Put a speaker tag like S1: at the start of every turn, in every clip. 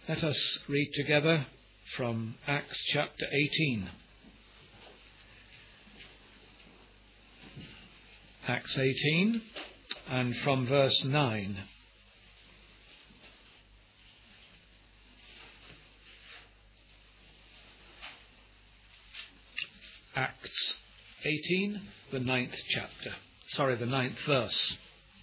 S1: Let us read together from Acts chapter 18. Acts 18 and from verse 9. Acts 18, the ninth verse.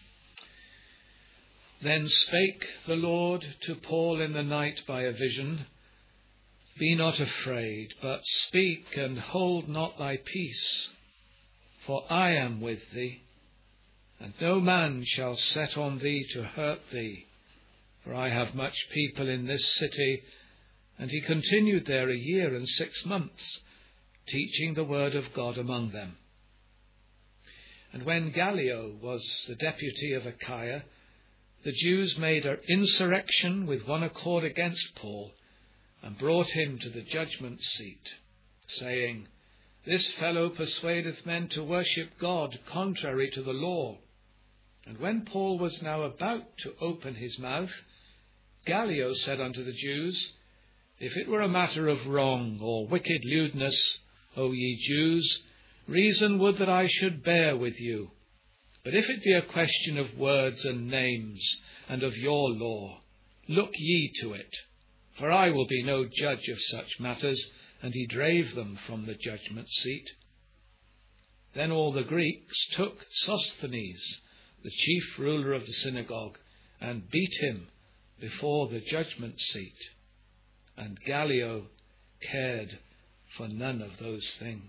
S1: Then spake the Lord to Paul in the night by a vision, Be not afraid, but speak, and hold not thy peace, for I am with thee, and no man shall set on thee to hurt thee, for I have much people in this city. And he continued there 1 year and 6 months, teaching the word of God among them. And when Gallio was the deputy of Achaia, the Jews made an insurrection with one accord against Paul, and brought him to the judgment seat, saying, This fellow persuadeth men to worship God contrary to the law. And when Paul was now about to open his mouth, Gallio said unto the Jews, If it were a matter of wrong or wicked lewdness, O ye Jews, reason would that I should bear with you. But if it be a question of words and names, and of your law, look ye to it, for I will be no judge of such matters. And he drave them from the judgment seat. Then all the Greeks took Sosthenes, the chief ruler of the synagogue, and beat him before the judgment seat. And Gallio cared for none of those things.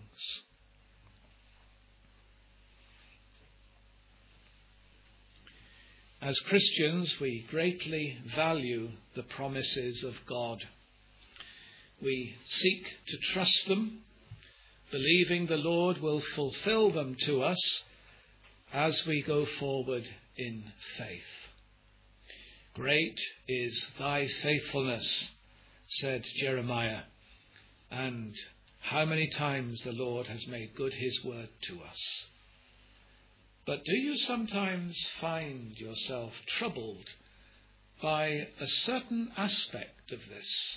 S1: As Christians, we greatly value the promises of God. We seek to trust them, believing the Lord will fulfill them to us as we go forward in faith. Great is thy faithfulness, said Jeremiah, and how many times the Lord has made good his word to us. But do you sometimes find yourself troubled by a certain aspect of this?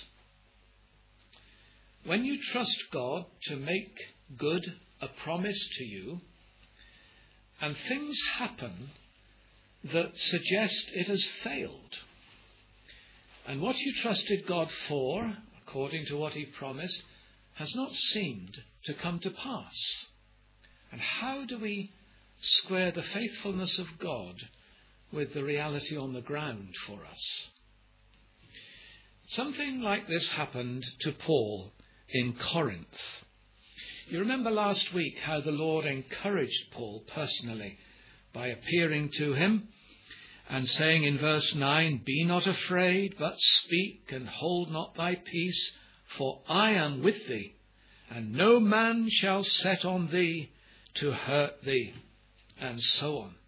S1: When you trust God to make good a promise to you, and things happen that suggest it has failed, and what you trusted God for, according to what he promised, has not seemed to come to pass. And how do we square the faithfulness of God with the reality on the ground for us? Something like this happened to Paul in Corinth. You remember last week how the Lord encouraged Paul personally by appearing to him and saying in verse 9, Be not afraid, but speak, and hold not thy peace, for I am with thee, and no man shall set on thee to hurt thee, and so on.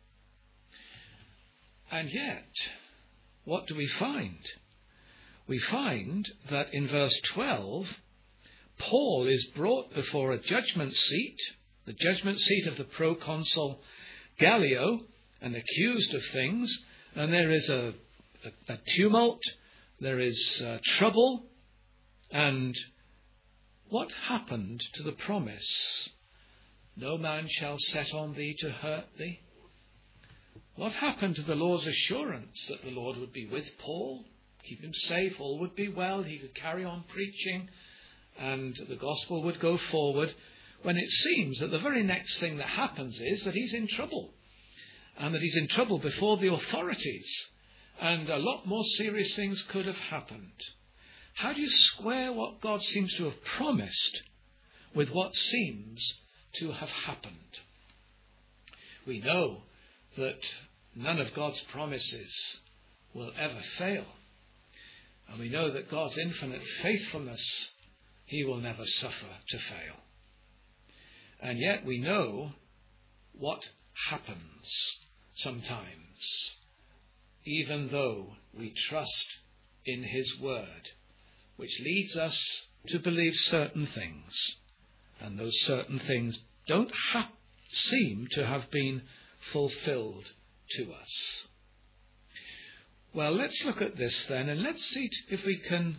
S1: And yet, what do we find? We find that in verse 12, Paul is brought before a judgment seat, the judgment seat of the proconsul Gallio, and accused of things, and there is a tumult, there is trouble, and what happened to the promise? No man shall set on thee to hurt thee. What happened to the Lord's assurance that the Lord would be with Paul, keep him safe, all would be well, he could carry on preaching, and the gospel would go forward, when it seems that the very next thing that happens is that he's in trouble, and that he's in trouble before the authorities, and a lot more serious things could have happened. How do you square what God seems to have promised with what seems to have happened? We know that none of God's promises will ever fail. And we know that God's infinite faithfulness, he will never suffer to fail. And yet we know what happens sometimes, even though we trust in his word, which leads us to believe certain things. And those certain things don't seem to have been fulfilled to us. Well, let's look at this then, and let's see if we can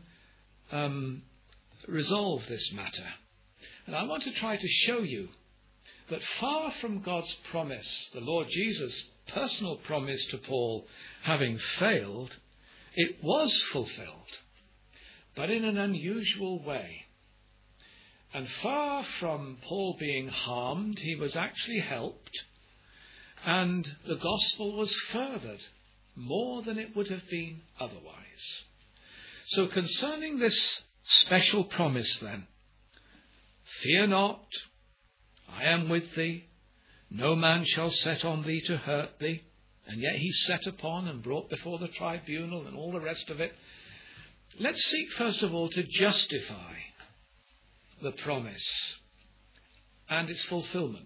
S1: resolve this matter. And I want to try to show you that far from God's promise, the Lord Jesus' personal promise to Paul having failed, it was fulfilled, but in an unusual way. And far from Paul being harmed, he was actually helped, and the gospel was furthered more than it would have been otherwise. So concerning this special promise then, fear not, I am with thee, no man shall set on thee to hurt thee. And yet he's set upon and brought before the tribunal and all the rest of it. Let's seek first of all to justify the promise and its fulfillment.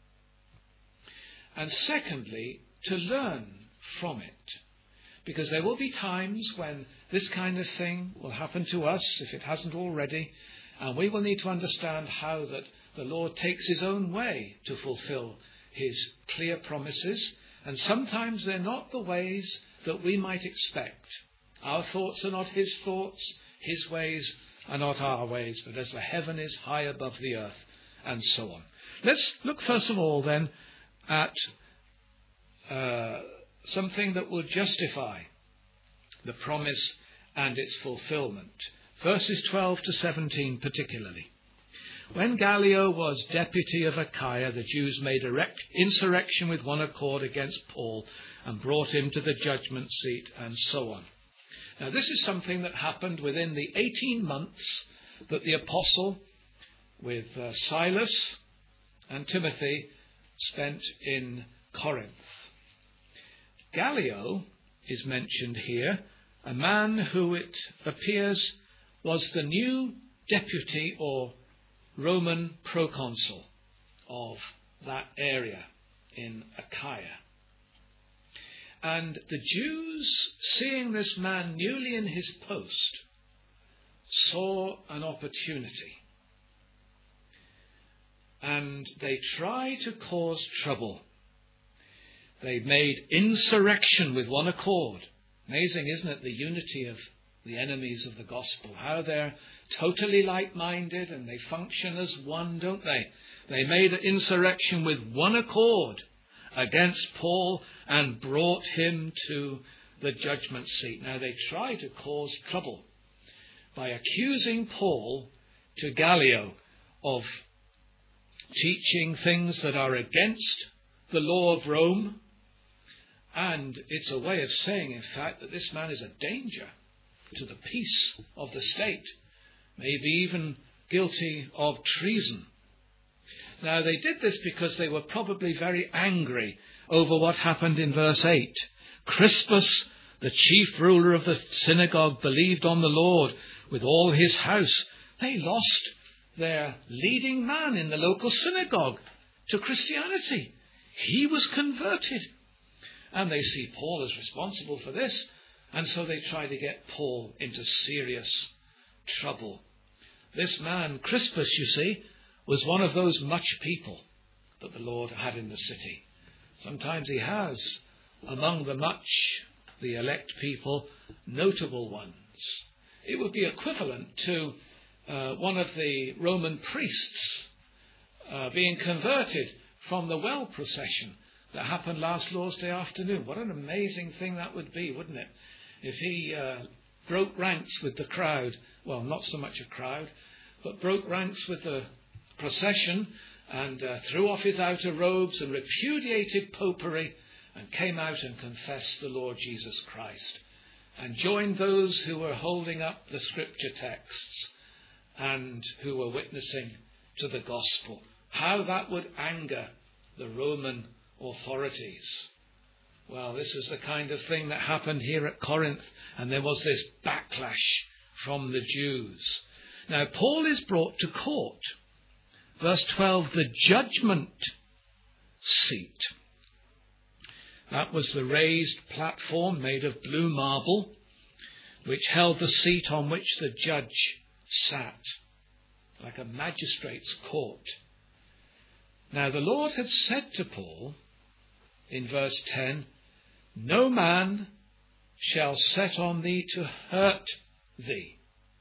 S1: And secondly, to learn from it. Because there will be times when this kind of thing will happen to us, if it hasn't already, and we will need to understand how that the Lord takes his own way to fulfill his clear promises. And sometimes they're not the ways that we might expect. Our thoughts are not his thoughts, his ways are not our ways, but as the heaven is high above the earth, and so on. Let's look first of all then at something that will justify the promise and its fulfillment. Verses 12 to 17 particularly. When Gallio was deputy of Achaia, the Jews made insurrection with one accord against Paul and brought him to the judgment seat, and so on. Now this is something that happened within the 18 months that the apostle, with Silas and Timothy, spent in Corinth. Gallio is mentioned here, a man who it appears was the new deputy or Roman proconsul of that area in Achaia. And the Jews, seeing this man newly in his post, saw an opportunity. And they tried to cause trouble. They made insurrection with one accord. Amazing, isn't it, the unity of the enemies of the gospel, how they're totally like-minded and they function as one, don't they? They made an insurrection with one accord against Paul and brought him to the judgment seat. Now they tried to cause trouble by accusing Paul to Gallio of teaching things that are against the law of Rome. And it's a way of saying, in fact, that this man is a danger to the peace of the state, maybe even guilty of treason. Now, they did this because they were probably very angry over what happened in verse 8. Crispus, the chief ruler of the synagogue, believed on the Lord with all his house. They lost their leading man in the local synagogue to Christianity. He was converted. And they see Paul as responsible for this. And so they try to get Paul into serious trouble. This man, Crispus, you see, was one of those much people that the Lord had in the city. Sometimes he has, among the much, the elect people, notable ones. It would be equivalent to one of the Roman priests being converted from the well procession that happened last Lord's Day afternoon. What an amazing thing that would be, wouldn't it? If he broke ranks with the crowd, well, not so much a crowd, but broke ranks with the procession and threw off his outer robes and repudiated popery and came out and confessed the Lord Jesus Christ and joined those who were holding up the scripture texts and who were witnessing to the gospel. How that would anger the Roman authorities. Well, this is the kind of thing that happened here at Corinth, and there was this backlash from the Jews. Now, Paul is brought to court. Verse 12, the judgment seat. That was the raised platform made of blue marble, which held the seat on which the judge sat, like a magistrate's court. Now, the Lord had said to Paul, in verse 10, no man shall set on thee to hurt thee.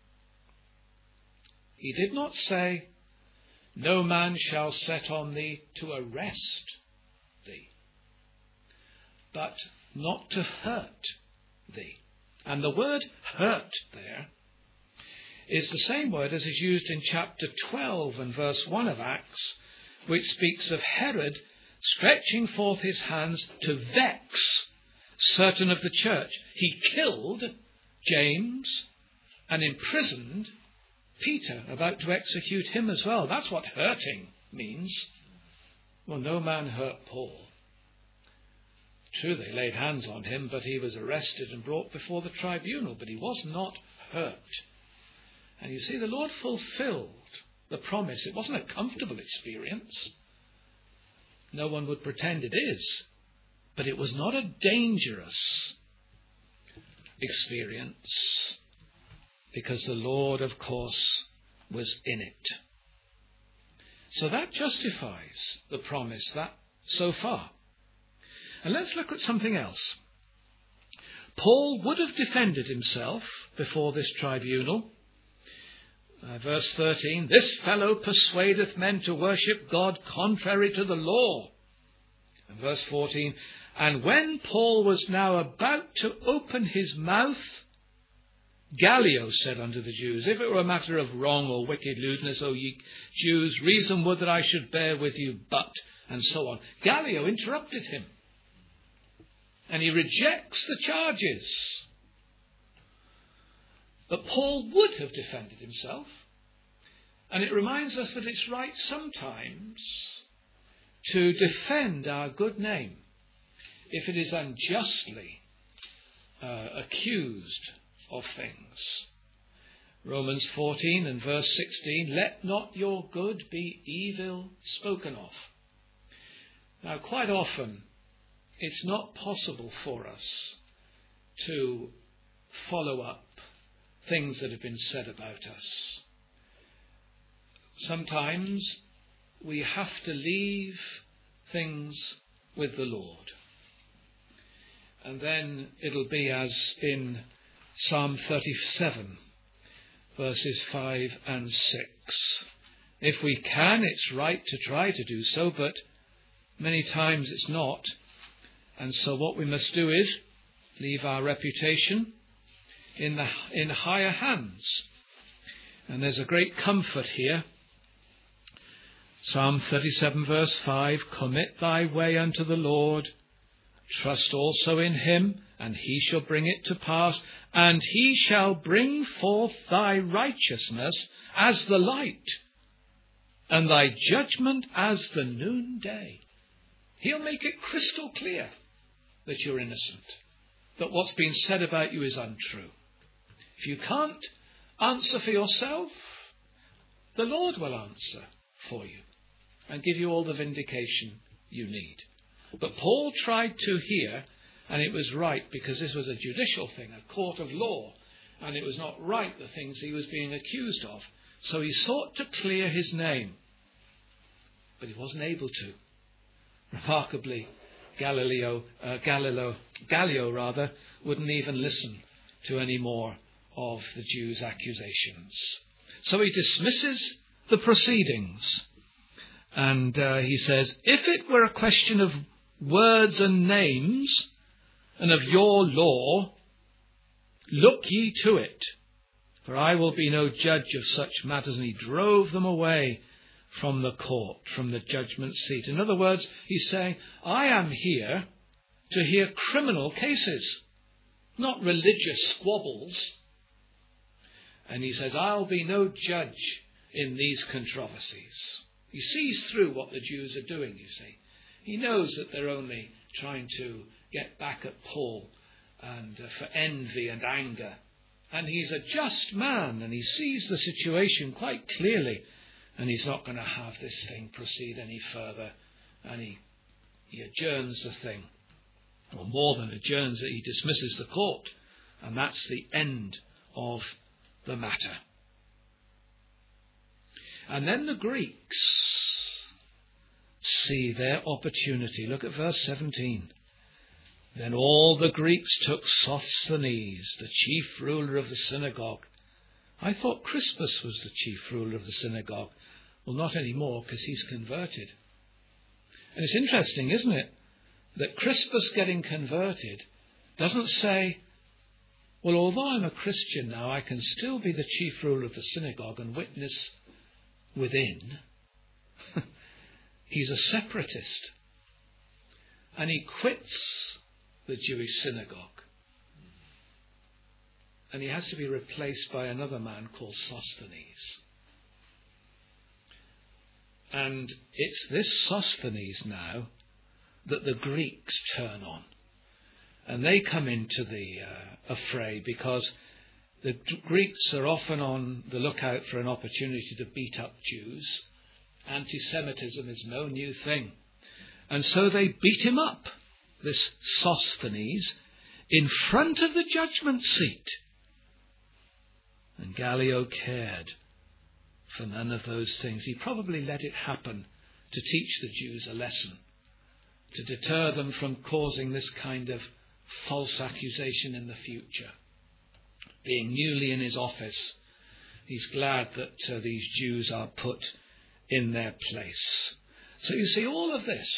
S1: He did not say, no man shall set on thee to arrest thee, but not to hurt thee. And the word hurt there is the same word as is used in chapter 12 and verse 1 of Acts, which speaks of Herod stretching forth his hands to vex certain of the church. He killed James and imprisoned Peter, about to execute him as well. That's what hurting means. Well, no man hurt Paul. True, they laid hands on him, but he was arrested and brought before the tribunal, but he was not hurt. And you see, the Lord fulfilled the promise. It wasn't a comfortable experience. No one would pretend it is. But it was not a dangerous experience, because the Lord, of course, was in it. So that justifies the promise that so far. And let's look at something else. Paul would have defended himself before this tribunal. Verse 13, this fellow persuadeth men to worship God contrary to the law. And verse 14, and when Paul was now about to open his mouth, Gallio said unto the Jews, if it were a matter of wrong or wicked lewdness, O ye Jews, reason would that I should bear with you, but, and so on. Gallio interrupted him, and he rejects the charges. But Paul would have defended himself, and it reminds us that it's right sometimes to defend our good name if it is unjustly accused of things. Romans 14 and verse 16, let not your good be evil spoken of. Now, quite often, it's not possible for us to follow up things that have been said about us. Sometimes we have to leave things with the Lord. And then it'll be as in Psalm 37, verses 5 and 6. If we can, it's right to try to do so, but many times it's not. And so what we must do is leave our reputation in higher hands. And there's a great comfort here. Psalm 37, verse 5, commit thy way unto the Lord, trust also in him, and he shall bring it to pass, and he shall bring forth thy righteousness as the light, and thy judgment as the noonday. He'll make it crystal clear that you're innocent, that what's been said about you is untrue. If you can't answer for yourself, the Lord will answer for you and give you all the vindication you need. But Paul tried to here, and it was right, because this was a judicial thing, a court of law, and it was not right, the things he was being accused of. So he sought to clear his name, but he wasn't able to. Remarkably, Gallio wouldn't even listen to any more of the Jews' accusations. So he dismisses the proceedings, and he says, if it were a question of words and names, and of your law, look ye to it, for I will be no judge of such matters. And he drove them away from the court, from the judgment seat. In other words, he's saying, I am here to hear criminal cases, not religious squabbles. And he says, I'll be no judge in these controversies. He sees through what the Jews are doing, you see. He knows that they're only trying to get back at Paul and for envy and anger. And he's a just man, and he sees the situation quite clearly, and he's not going to have this thing proceed any further. And he adjourns the thing, or more than adjourns it, he dismisses the court, and that's the end of the matter. And then the Greeks see their opportunity. Look at verse 17. Then all the Greeks took Sosthenes, the chief ruler of the synagogue. I thought Crispus was the chief ruler of the synagogue. Well, not anymore, because he's converted. And it's interesting, isn't it, that Crispus getting converted doesn't say, well, although I'm a Christian now, I can still be the chief ruler of the synagogue and witness within. He's a separatist. And he quits the Jewish synagogue. And he has to be replaced by another man called Sosthenes. And it's this Sosthenes now that the Greeks turn on. And they come into the affray because the Greeks are often on the lookout for an opportunity to beat up Jews. Anti-Semitism is no new thing. And so they beat him up, this Sosthenes, in front of the judgment seat. And Gallio cared for none of those things. He probably let it happen to teach the Jews a lesson, to deter them from causing this kind of false accusation in the future. Being newly in his office, he's glad that these Jews are put in their place. So you see all of this.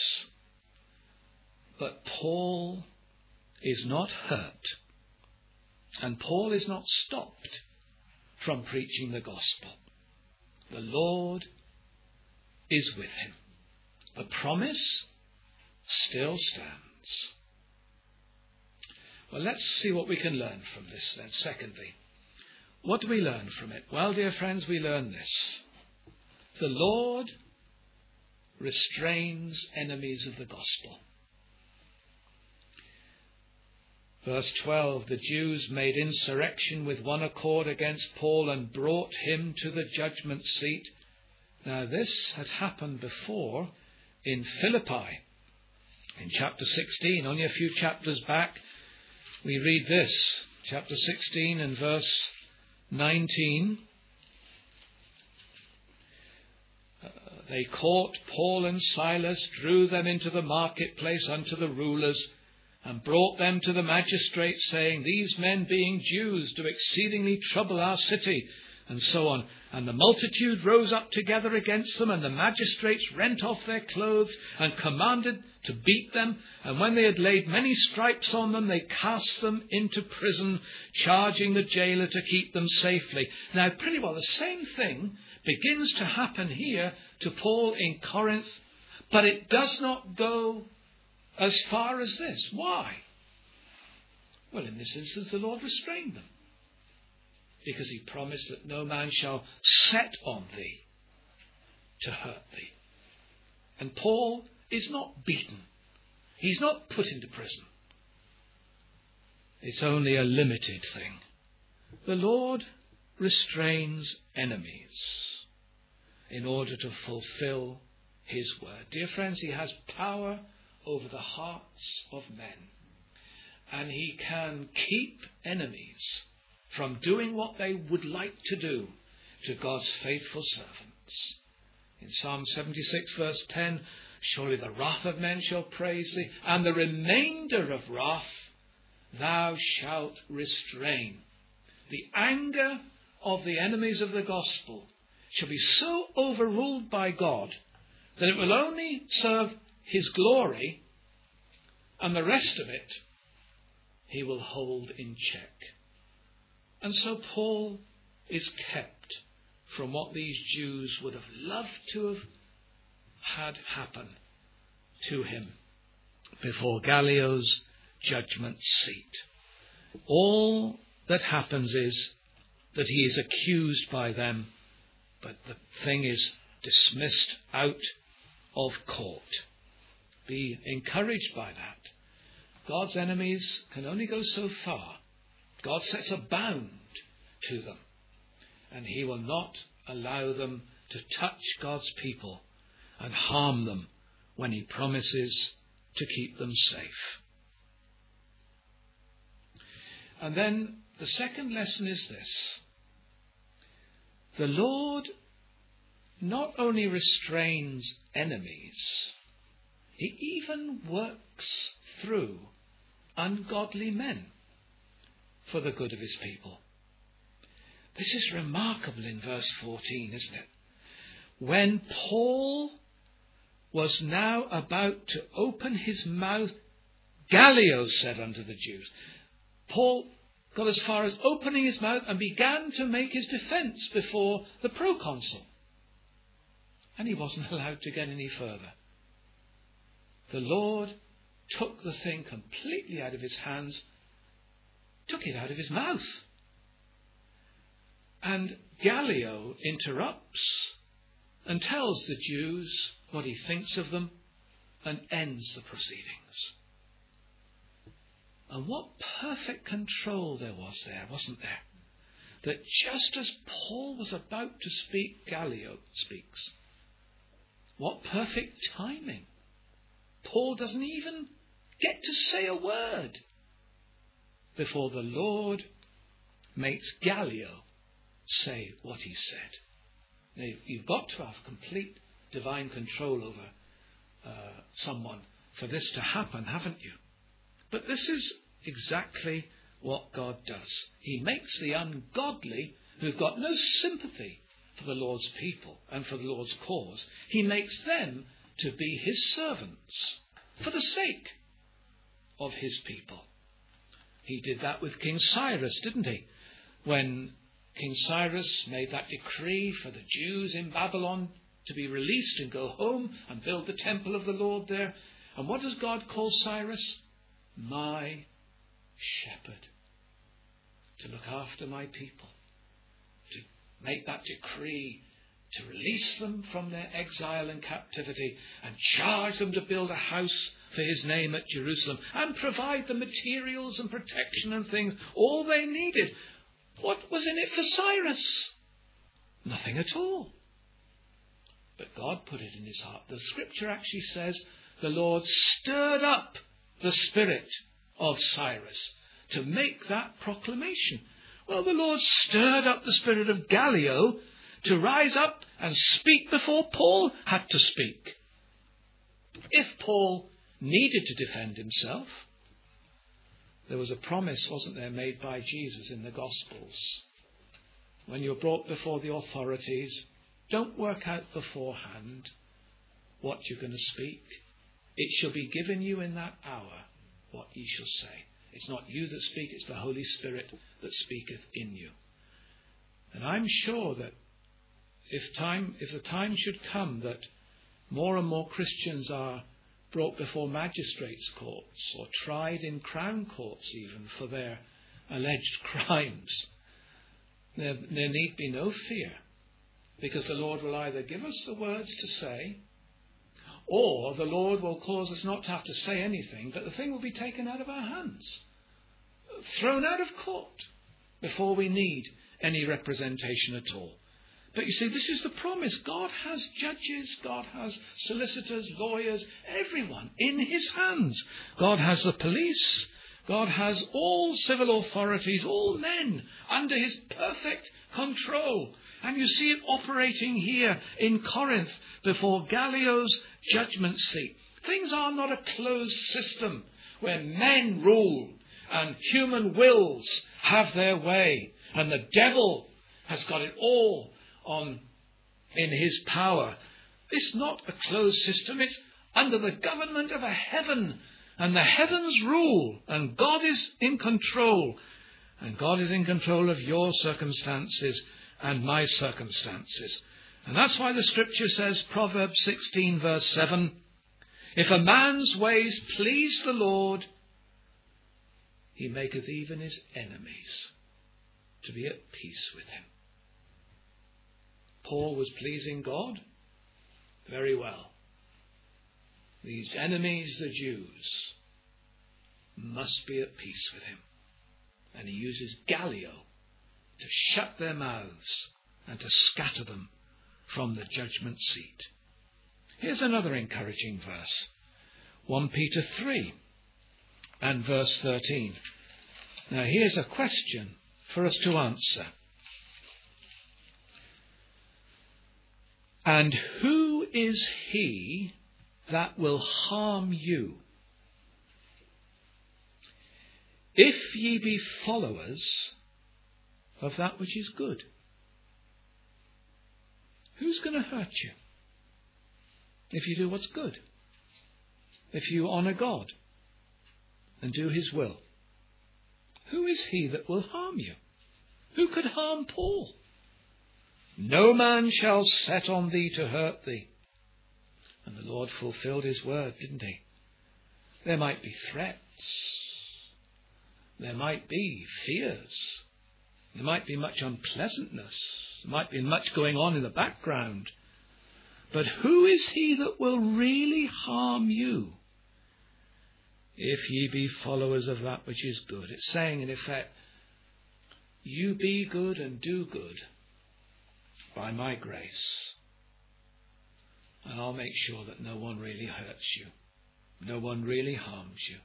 S1: But Paul is not hurt. And Paul is not stopped from preaching the gospel. The Lord is with him. The promise still stands. Well, let's see what we can learn from this then. Secondly, what do we learn from it? Well, dear friends, we learn this. The Lord restrains enemies of the gospel. Verse 12, the Jews made insurrection with one accord against Paul and brought him to the judgment seat. Now this had happened before in Philippi. In chapter 16, only a few chapters back, we read this, chapter 16 and verse 19. They caught Paul and Silas, drew them into the marketplace unto the rulers, and brought them to the magistrates, saying, these men, being Jews, do exceedingly trouble our city, and so on. And the multitude rose up together against them, and the magistrates rent off their clothes, and commanded to beat them. And when they had laid many stripes on them, they cast them into prison, charging the jailer to keep them safely. Now, pretty well the same thing begins to happen here to Paul in Corinth, but it does not go as far as this. Why? Well, in this instance, the Lord restrained them, because he promised that no man shall set on thee to hurt thee. And Paul is not beaten. He's not put into prison. It's only a limited thing. The Lord restrains enemies in order to fulfill his word. Dear friends, he has power over the hearts of men. And he can keep enemies from doing what they would like to do to God's faithful servants. In Psalm 76 verse 10, surely the wrath of men shall praise thee, and the remainder of wrath thou shalt restrain. The anger of the enemies of the gospel shall be so overruled by God that it will only serve his glory, and the rest of it he will hold in check. And so Paul is kept from what these Jews would have loved to have had happen to him before Gallio's judgment seat. All that happens is that he is accused by them, but the thing is dismissed out of court. Be encouraged by that. God's enemies can only go so far. God sets a bound to them, and he will not allow them to touch God's people and harm them when he promises to keep them safe. And then the second lesson is this. The Lord not only restrains enemies, he even works through ungodly men for the good of his people. This is remarkable in verse 14, isn't it? When Paul was now about to open his mouth, Gallio said unto the Jews. Paul got as far as opening his mouth and began to make his defence before the proconsul. And he wasn't allowed to get any further. The Lord took the thing completely out of his hands, took it out of his mouth. And Gallio interrupts and tells the Jews what he thinks of them and ends the proceedings. And what perfect control there was there, wasn't there? That just as Paul was about to speak, Gallio speaks. What perfect timing. Paul doesn't even get to say a word before the Lord makes Gallio say what he said. Now, you've got to have complete divine control over someone for this to happen, haven't you? But this is exactly what God does. He makes the ungodly, who've got no sympathy for the Lord's people and for the Lord's cause, he makes them to be his servants for the sake of his people. He did that with King Cyrus, didn't he? When King Cyrus made that decree for the Jews in Babylon to be released and go home and build the temple of the Lord there. And what does God call Cyrus? My shepherd. To look after my people. To make that decree to release them from their exile and captivity and charge them to build a house for his name at Jerusalem and provide the materials and protection and things, all they needed. What was in it for Cyrus? Nothing at all. But God put it in his heart. The scripture actually says the Lord stirred up the spirit of Cyrus to make that proclamation. Well, the Lord stirred up the spirit of Gallio to rise up and speak before Paul had to speak. If Paul needed to defend himself, there was a promise, wasn't there, made by Jesus in the Gospels. When you're brought before the authorities, don't work out beforehand what you're going to speak. It shall be given you in that hour what ye shall say. It's not you that speak, it's the Holy Spirit that speaketh in you. And I'm sure that if the time should come that more and more Christians are brought before magistrates' courts or tried in crown courts even for their alleged crimes, there need be no fear, because the Lord will either give us the words to say, or the Lord will cause us not to have to say anything, but the thing will be taken out of our hands, thrown out of court, before we need any representation at all. But you see, this is the promise. God has judges, God has solicitors, lawyers, everyone in his hands. God has the police, God has all civil authorities, all men under his perfect control. And you see it operating here in Corinth before Gallio's judgment seat. Things are not a closed system where men rule and human wills have their way and the devil has got it all in his power. It's not a closed system. It's under the government of a heaven, and the heavens rule, and God is in control, and God is in control of your circumstances and my circumstances. And that's why the scripture says, Proverbs 16 verse 7, if a man's ways please the Lord, he maketh even his enemies to be at peace with him. Paul was pleasing God? Very well. These enemies, the Jews, must be at peace with him. And he uses Gallio to shut their mouths and to scatter them from the judgment seat. Here's another encouraging verse. 1 Peter 3 and verse 13. Now here's a question for us to answer. And who is he that will harm you if ye be followers of that which is good. Who's going to hurt you if you do what's good? If you honour God and do his will? Who is he that will harm you? Who could harm Paul? No man shall set on thee to hurt thee. And the Lord fulfilled his word, didn't he? There might be threats. There might be fears. There might be much unpleasantness. There might be much going on in the background. But who is he that will really harm you if ye be followers of that which is good? It's saying, in effect, you be good and do good by my grace. And I'll make sure that no one really hurts you. No one really harms you.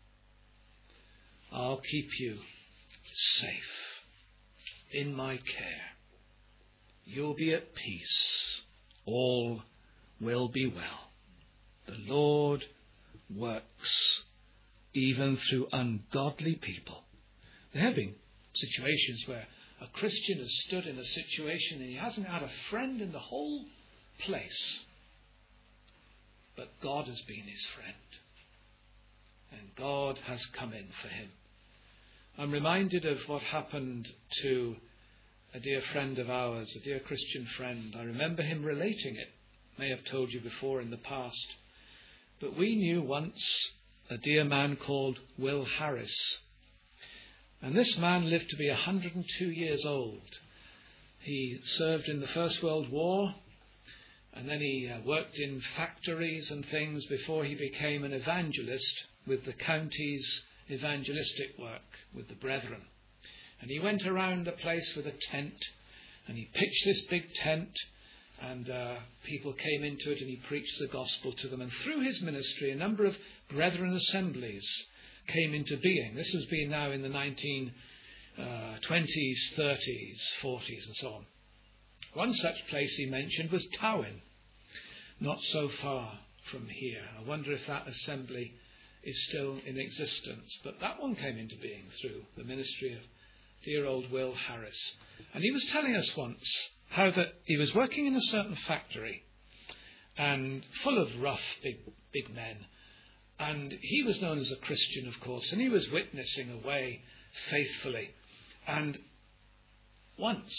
S1: I'll keep you safe in my care. You'll be at peace. All will be well. The Lord works even through ungodly people. There have been situations where a Christian has stood in a situation and he hasn't had a friend in the whole place. But God has been his friend. And God has come in for him. I'm reminded of what happened to a dear friend of ours, a dear Christian friend. I remember him relating it. May have told you before in the past. But we knew once a dear man called Will Harris. And this man lived to be 102 years old. He served in the First World War. And then he worked in factories and things before he became an evangelist with the county's evangelistic work with the brethren. And he went around the place with a tent, and he pitched this big tent, and people came into it, and he preached the gospel to them. And through his ministry, a number of brethren assemblies came into being. This has been now in the 1920s, 30s, 40s, and so on. One such place he mentioned was Towin, not so far from here. I wonder if that assembly is still in existence. But that one came into being through the ministry of dear old Will Harris. And he was telling us once how that he was working in a certain factory and full of rough, big men. And he was known as a Christian, of course, and he was witnessing away faithfully. And once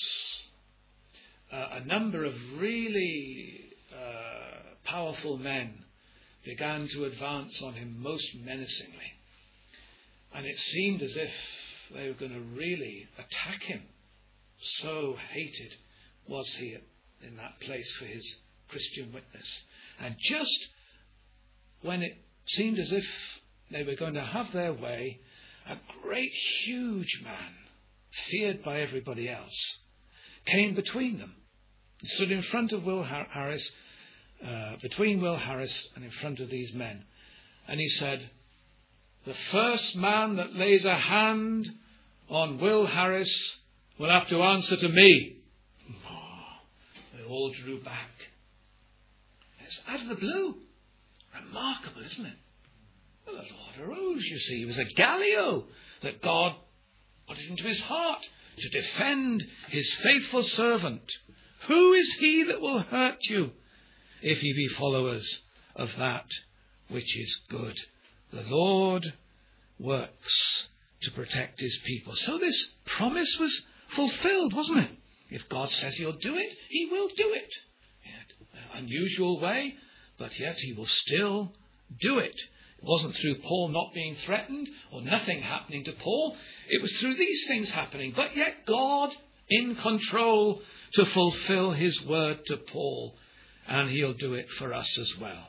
S1: a number of really powerful men began to advance on him most menacingly. And it seemed as if they were going to really attack him. So hated was he in that place for his Christian witness. And just when it seemed as if they were going to have their way, a great, huge man, feared by everybody else, came between them. He stood in front of Will Harris, between Will Harris and in front of these men. And he said, "The first man that lays a hand on Will Harris will have to answer to me." They all drew back. It's out of the blue. Remarkable, isn't it? Well, the Lord arose, you see. He was a Gallio that God put it into his heart to defend his faithful servant. Who is he that will hurt you if ye be followers of that which is good? The Lord works to protect his people. So this promise was fulfilled, wasn't it? If God says he'll do it, he will do it. In an unusual way, but yet he will still do it. It wasn't through Paul not being threatened or nothing happening to Paul. It was through these things happening. But yet God in control to fulfill his word to Paul. And he'll do it for us as well.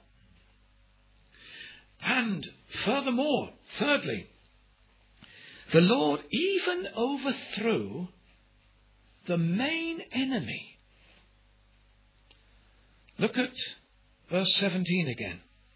S1: And furthermore, thirdly, the Lord even overthrew the main enemy. Look at verse 17 again.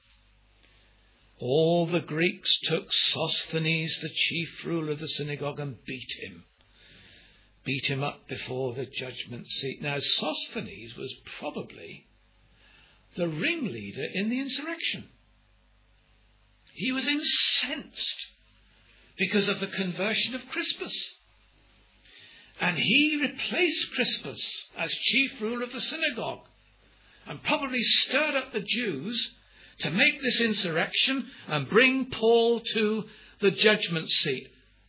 S1: All the Greeks took Sosthenes, the chief ruler of the synagogue, and beat him. Beat him up before the judgment seat. Now, Sosthenes was probably the ringleader in the insurrection. He was incensed because of the conversion of Crispus. And he replaced Crispus as chief ruler of the synagogue and probably stirred up the Jews to make this insurrection and bring Paul to the judgment seat.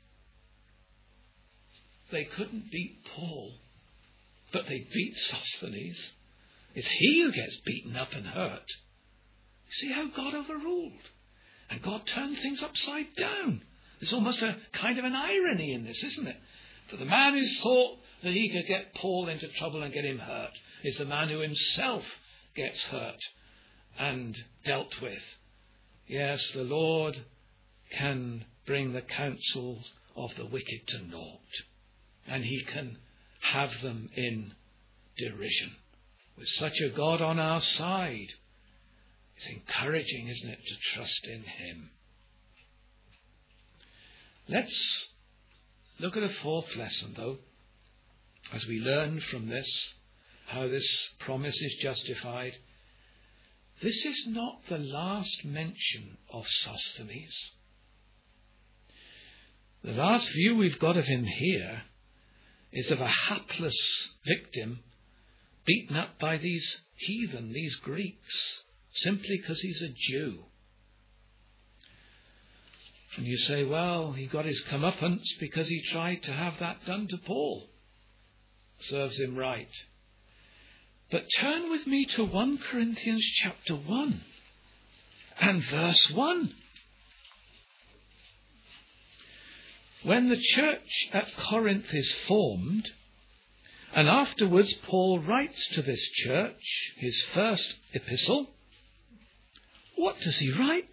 S1: They couldn't beat Paul, but they beat Sosthenes. It's he who gets beaten up and hurt. See how God overruled. And God turned things upside down. There's almost a kind of an irony in this, isn't it? For the man who thought that he could get Paul into trouble and get him hurt is the man who himself gets hurt and dealt with. Yes, the Lord can bring the counsels of the wicked to naught. And he can have them in derision. With such a God on our side, it's encouraging, isn't it, to trust in him. Let's look at a fourth lesson, though, as we learn from this how this promise is justified. This is not the last mention of Sosthenes. The last view we've got of him here is of a hapless victim beaten up by these heathen, these Greeks, simply because he's a Jew. And you say, well, he got his comeuppance because he tried to have that done to Paul. Serves him right. But turn with me to 1 Corinthians chapter 1 and verse 1. When the church at Corinth is formed, and afterwards Paul writes to this church, his first epistle, what does he write?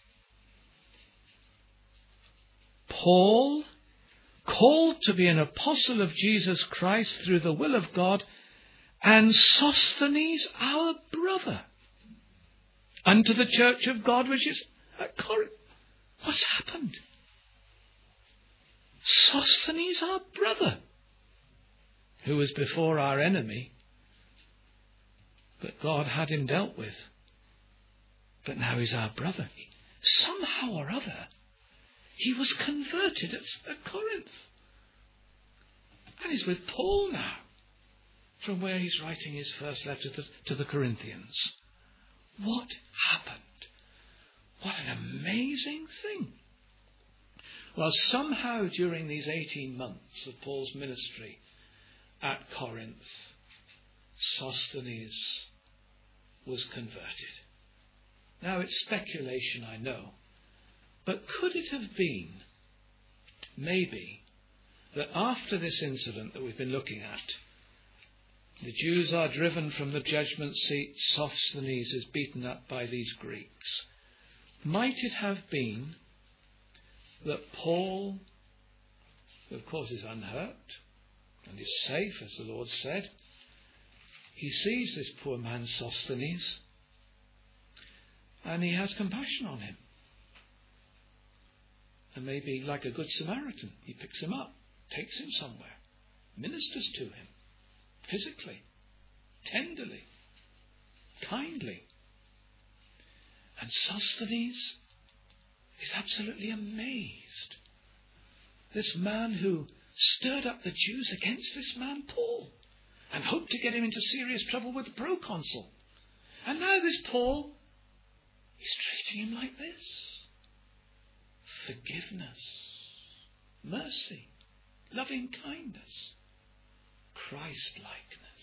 S1: Paul, called to be an apostle of Jesus Christ through the will of God, and Sosthenes our brother, unto the church of God which is at Corinth. What's happened? Sosthenes our brother, who was before our enemy, but God had him dealt with. But now he's our brother. Somehow or other, he was converted at Corinth. And he's with Paul now, from where he's writing his first letter to the Corinthians. What happened? What an amazing thing. Well, somehow during these 18 months of Paul's ministry at Corinth, Sosthenes was converted. Now, it's speculation, I know, but could it have been, maybe, that after this incident that we've been looking at, the Jews are driven from the judgment seat, Sosthenes is beaten up by these Greeks. Might it have been that Paul, who of course is unhurt and is safe, as the Lord said, he sees this poor man Sosthenes and he has compassion on him. And maybe like a good Samaritan, he picks him up, takes him somewhere, ministers to him, physically, tenderly, kindly. And Sosthenes is absolutely amazed. This man who stirred up the Jews against this man Paul and hoped to get him into serious trouble with the proconsul. And now this Paul is treating him like this. Forgiveness, mercy, loving kindness, Christ-likeness.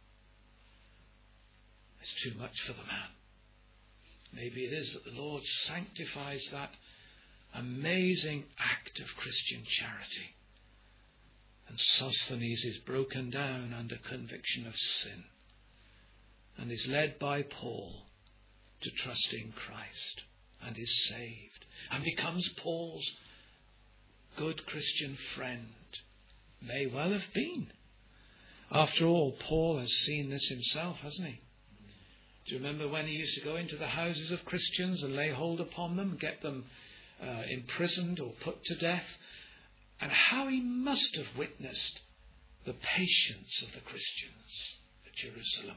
S1: It's too much for the man. Maybe it is that the Lord sanctifies that amazing act of Christian charity. And Sosthenes is broken down under conviction of sin and is led by Paul to trust in Christ and is saved and becomes Paul's good Christian friend. May well have been. After all, Paul has seen this himself, hasn't he? Do you remember when he used to go into the houses of Christians and lay hold upon them, get them imprisoned or put to death? And how he must have witnessed the patience of the Christians at Jerusalem.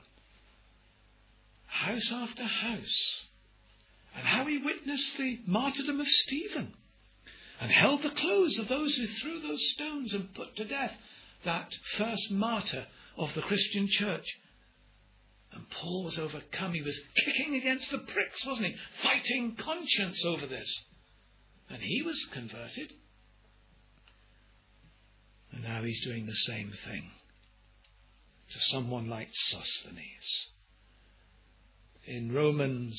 S1: House after house. And how he witnessed the martyrdom of Stephen. and held the clothes of those who threw those stones and put to death that first martyr of the Christian church. And Paul was overcome. He was kicking against the pricks, wasn't he? Fighting conscience over this. And he was converted. And now he's doing the same thing to someone like Sosthenes. In Romans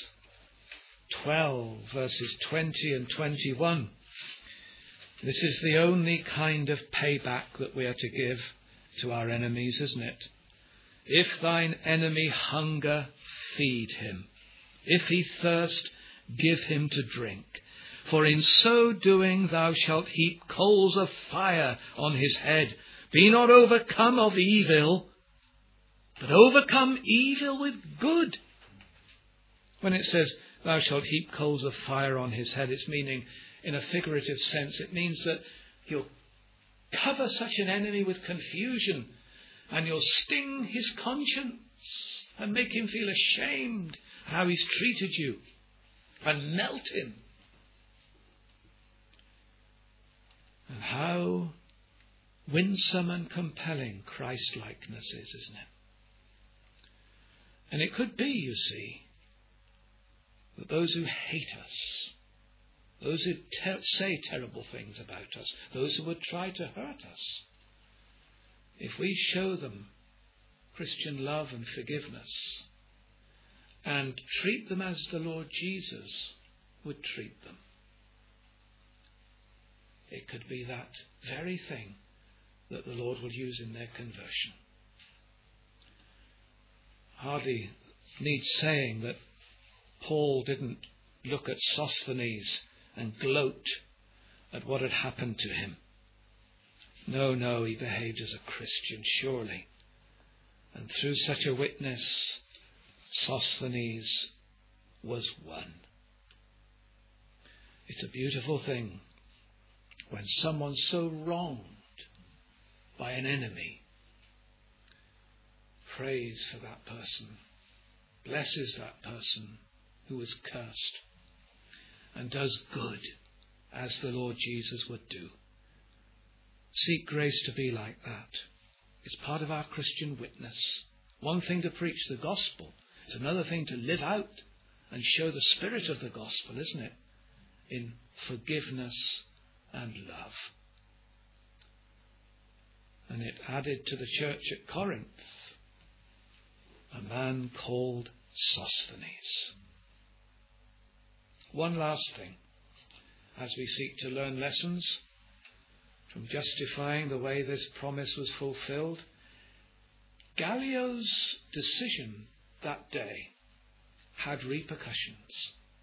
S1: 12, verses 20 and 21, this is the only kind of payback that we are to give to our enemies, isn't it? If thine enemy hunger, feed him. If he thirst, give him to drink. For in so doing thou shalt heap coals of fire on his head. Be not overcome of evil, but overcome evil with good. When it says thou shalt heap coals of fire on his head, it's meaning in a figurative sense. It means that you'll cover such an enemy with confusion, and you'll sting his conscience and make him feel ashamed how he's treated you and melt him. And how winsome and compelling Christ-likeness is, isn't it? And it could be, you see, that those who hate us, those who say terrible things about us, those who would try to hurt us, if we show them Christian love and forgiveness and treat them as the Lord Jesus would treat them, it could be that very thing that the Lord will use in their conversion. Hardly needs saying that Paul didn't look at Sosthenes and gloat at what had happened to him. No, he behaved as a Christian, surely. And through such a witness, Sosthenes was won. It's a beautiful thing when someone's so wronged by an enemy, prays for that person, blesses that person who was cursed, and does good as the Lord Jesus would do. Seek grace to be like that. It's part of our Christian witness. One thing to preach the gospel, it's another thing to live out and show the spirit of the gospel, isn't it? In forgiveness and love. And it added to the church at Corinth a man called Sosthenes. One last thing, as we seek to learn lessons from justifying the way this promise was fulfilled. Gallio's decision that day had repercussions.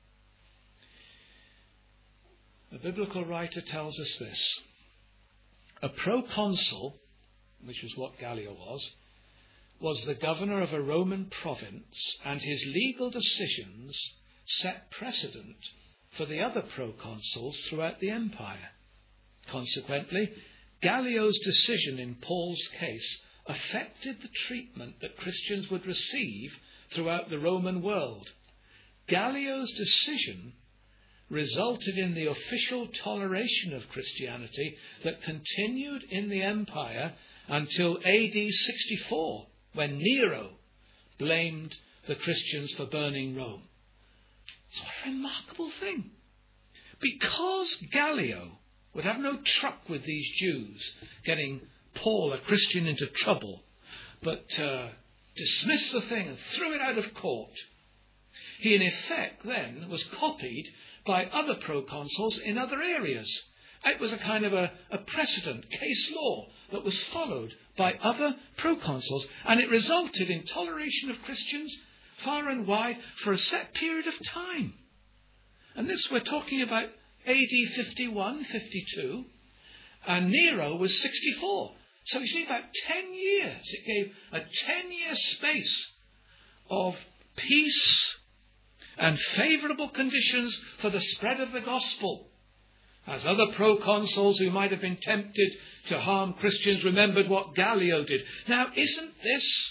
S1: The biblical writer tells us this. A proconsul, which was what Gallio was the governor of a Roman province, and his legal decisions set precedent for the other proconsuls throughout the empire. Consequently, Gallio's decision in Paul's case affected the treatment that Christians would receive throughout the Roman world. Gallio's decision resulted in the official toleration of Christianity that continued in the empire until AD 64, when Nero blamed the Christians for burning Rome. It's a remarkable thing. Because Gallio would have no truck with these Jews getting Paul, a Christian, into trouble, but dismissed the thing and threw it out of court. He, in effect, then was copied by other proconsuls in other areas. It was a kind of a precedent, case law, that was followed by other proconsuls, and it resulted in toleration of Christians far and wide for a set period of time. And this we're talking about AD 51, 52, and Nero was 64. So you see, about 10 years. It gave a 10-year space of peace and favourable conditions for the spread of the gospel, as other proconsuls who might have been tempted to harm Christians remembered what Gallio did. Now, isn't this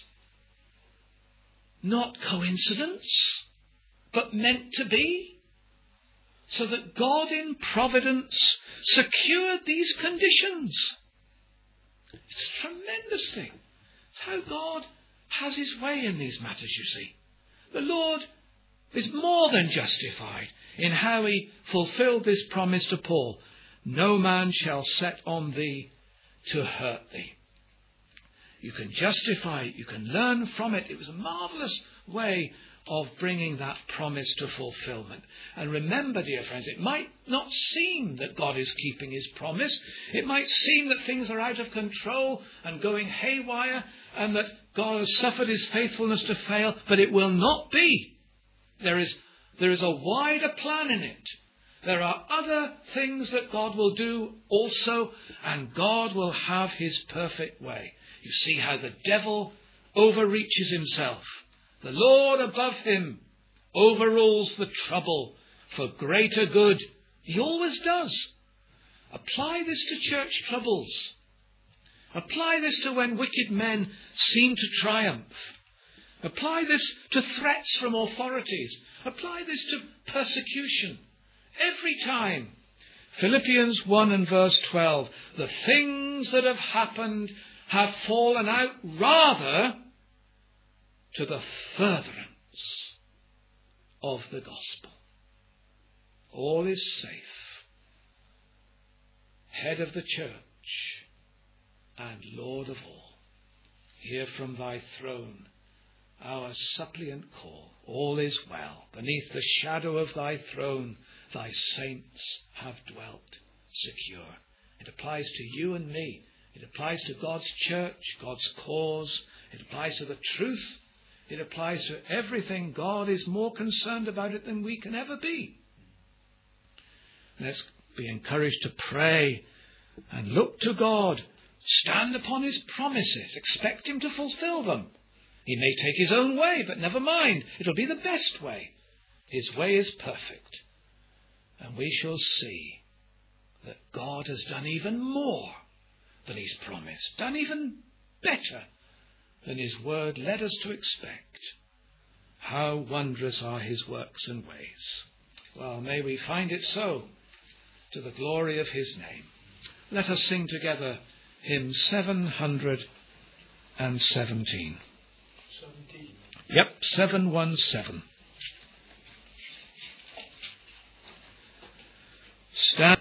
S1: not coincidence, but meant to be? So that God in providence secured these conditions. It's a tremendous thing. It's how God has his way in these matters, you see. The Lord is more than justified in how he fulfilled this promise to Paul. No man shall set on thee to hurt thee. You can justify it. You can learn from it. It was a marvellous way of bringing that promise to fulfillment. And remember, dear friends, it might not seem that God is keeping his promise. It might seem that things are out of control and going haywire and that God has suffered his faithfulness to fail, but it will not be. There is a wider plan in it. There are other things that God will do also, and God will have his perfect way. You see how the devil overreaches himself. The Lord above him overrules the trouble for greater good. He always does. Apply this to church troubles. Apply this to when wicked men seem to triumph. Apply this to threats from authorities. Apply this to persecution. Every time. Philippians 1 and verse 12. The things that have happened have fallen out rather to the furtherance of the gospel. All is safe. Head of the church and Lord of all, hear from thy throne our suppliant call. All is well. Beneath the shadow of thy throne, thy saints have dwelt secure. It applies to you and me. It applies to God's church, God's cause. It applies to the truth. It applies to everything. God is more concerned about it than we can ever be. Let's be encouraged to pray and look to God. Stand upon his promises. Expect him to fulfill them. He may take his own way, but never mind. It'll be the best way. His way is perfect. And we shall see that God has done even more than he's promised. Done even better than his word led us to expect. How wondrous are his works and ways. Well, may we find it so, to the glory of his name. Let us sing together hymn 717. Yep, 717. Stand.